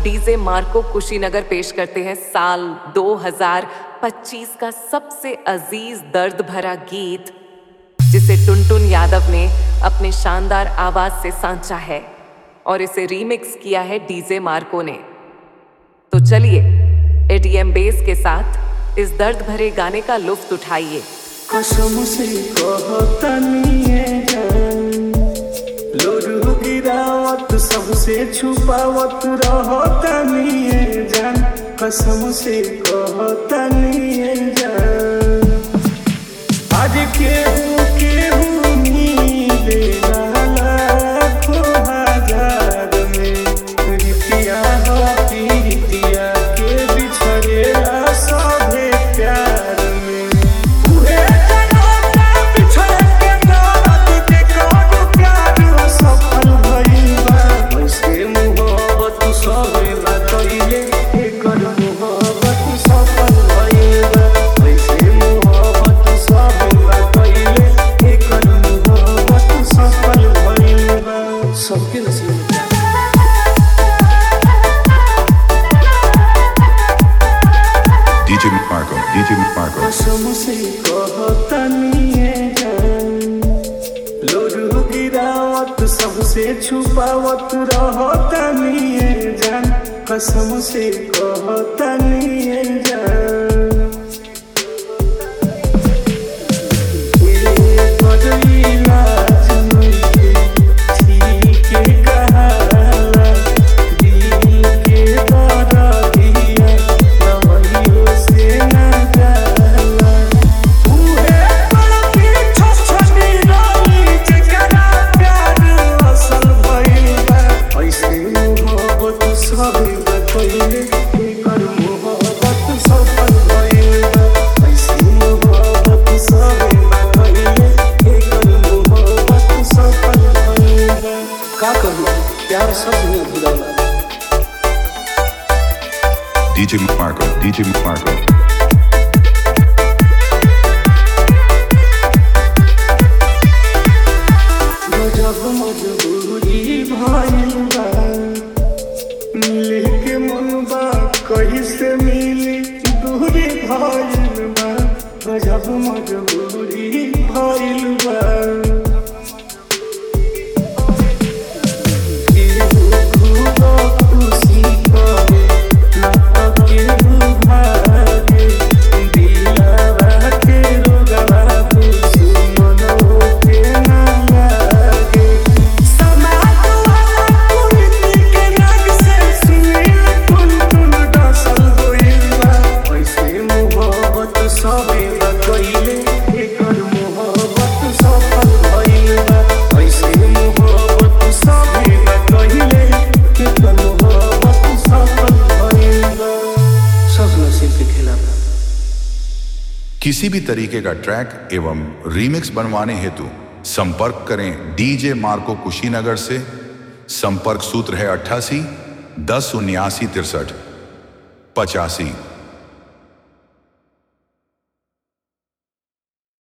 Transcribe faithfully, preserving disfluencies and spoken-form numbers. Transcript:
DJ Marco Kushinagar पेश करते हैं साल दो हज़ार पच्चीस का सबसे अजीज दर्द भरा गीत, जिसे टुनटुन यादव ने अपने शानदार आवाज से सांचा है और इसे रीमिक्स किया है डीजे मार्को ने। तो चलिए एडीएम बेस के साथ इस दर्द भरे गाने का लुत्फ उठाइए। कसम से कहतनी लोरू गिरावत सबसे छुपावत रहतनी जान, कसम से कहतनी जान। आज केहू केहू मिले लाखों हजार में, रितिया होती रितिया के बिछड़ेला सभे प्यार में। उहे जनोता बिछड़ के दर्द के कौनो प्यार सफल भइल बा। वैसे मोहब्बत सभे बा कइले, एकर मोहब्बत सफल भइल बा। वैसे मोहब्बत सभे बा कइले, एकर मोहब्बत सफल भइल बा। सबके नसीब में डीजे मार्को, डीजे मार्को। कसम से कहतनी जान, लोरू गिरावत सबसे छुपावत रहतनी जान, कसम से कहतनी जान। ये बदली लाज नइखे, ठीके कहाला, दिल के दरदिया दवाइयो से ना जाला। उहे पलकी छछनी रही जेकरा प्यार असल भइल बा। ऐसे मोहब्बत सभे बा कइले, एकर मोहब्बत सफल भइल बा। ऐसे मोहब्बत सभे बा कइले, एकर मोहब्बत सफल भइल बा। का करू प्यार सब में अधूरा बा। DJ Marco, DJ Marco. गजब मजबूरी भइल बा, मिले के मन बा कइसे मिली, दूरी भइल बा। गजब मजबूरी भइल बा। केहू खूब खुशी करे, ना केहू भागे, दिलवा के रोगवा दुश्मनों के ना लागे। समाज वाला कुर्ती के रंग से सुनील टुनटुन डसल गइल बा। ऐसे मोहब्बत सभे बा कइले, एकर मोहब्बत सफल भइल बा। ऐसे मोहब्बत सभे बा कइले, एकर मोहब्बत सफल भइल बा। सब नसीब के खेला बा। किसी भी तरीके का ट्रैक एवं रीमिक्स बनवाने हेतु संपर्क करें डीजे मार्को कुशीनगर से। संपर्क सूत्र है अट्ठासी दस उन्यासी तिरसठ पचासी।